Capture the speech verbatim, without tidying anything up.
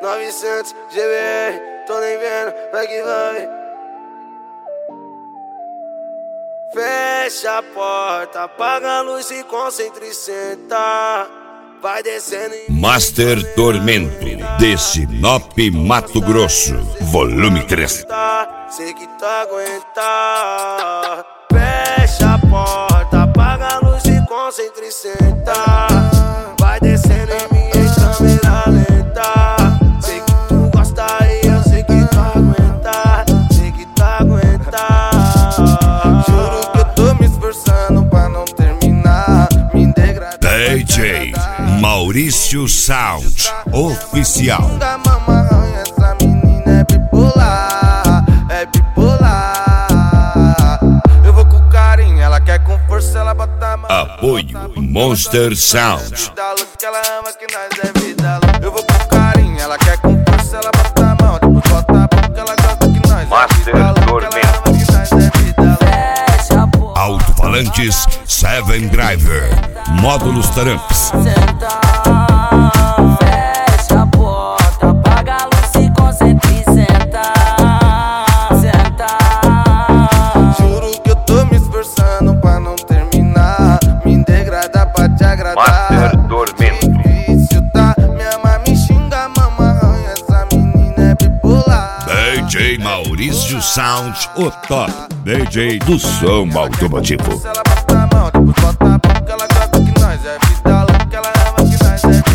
novecentos G B R, tô nem vendo, vai que vai. Fecha a porta, apaga a luz e concentra e senta. Vai descendo em Master Tormento, de Sinop, Mato Grosso, volume três. Sei que tu aguenta. Fecha a porta, apaga a luz e concentra e senta. Vai descendo em mim em câmera lenta. Sei que tu gosta e eu sei que tu aguenta. Sei que tu aguenta. Juro que eu tô me esforçando pra não terminar. Me degradar. D J Maurício Sound Oficial. Essa menina é bipolar, é bipolar. Eu vou com carinho, ela quer com força, ela bota a mão. Apoio Monster Sound. Que ela ama que nós é vida. Eu vou com carinho, ela quer com força, ela bota a mão. Depois bota a boca, ela gosta que nós Master é vida. Tormento. Alto-falantes Seven Driver, módulos Taramps. Fecha a porta, apaga a luz e concentra e senta. Senta. Juro que eu tô me esforçando pra não terminar. Me degradar pra te agradar. Master Tormento. Difícil, tá? Me ama, me xinga, mama arranha. Essa menina é bipolar. D J Maurício Sound, o top D J do som automotivo. Ela bota a mão, depois bota a boca, ela gosta que nós é vida louca, ela ama que nós é